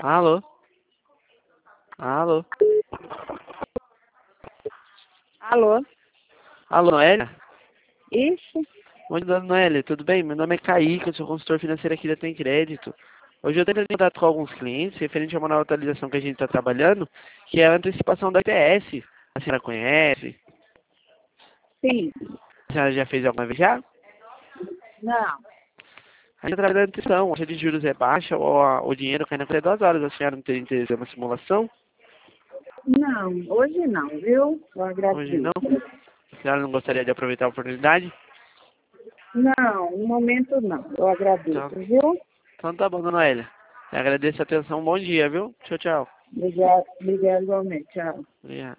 Alô? Alô? Alô? Alô, Noélia? Isso? Oi, dona Noélia, tudo bem? Meu nome é Kaique, eu sou consultor financeiro aqui da Tem Crédito. Hoje eu tenho contato com alguns clientes referente a uma nova atualização que a gente está trabalhando, que é a antecipação da IPS. A senhora conhece? Sim. A senhora já fez alguma vez já? Não. A gente trabalha na antecipação, a taxa de juros é baixa, o dinheiro cai na frente 2 horas. A senhora não tem interesse em uma simulação? Não, hoje não, viu? Eu Hoje não? agradeço. A senhora não gostaria de aproveitar a oportunidade? Não, no momento não. Eu agradeço, Então, viu? então tá bom, dona Noélia. Eu agradeço a atenção, bom dia, viu? Tchau, tchau. Obrigada igualmente. Tchau. Obrigado.